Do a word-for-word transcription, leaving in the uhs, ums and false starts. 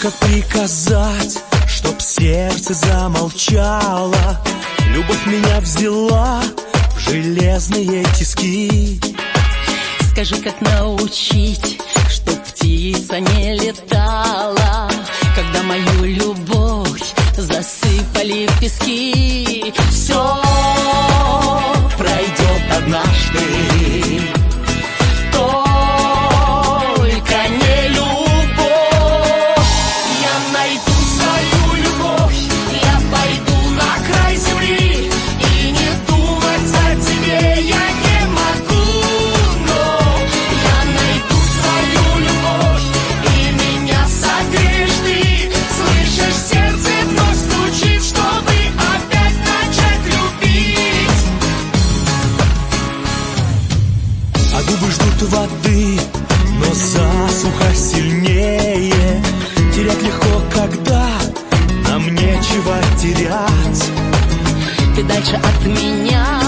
как приказать, чтоб сердце замолчало. Любовь меня взяла в железные тиски. Скажи, как научить, чтоб птица не летала, когда мою любовь засыпали в пески. Все пройдет однажды, только не любовь. Я найду свою любовь, я пойду на край земли, и не думать о тебе я не могу. Но я найду свою любовь, и меня согреешь ты. Слышишь, сердце вновь стучит, чтобы опять начать любить. А губы ждут воды, но засуха сильнее. Терять легко, когда нам нечего терять. Ты дальше от меня,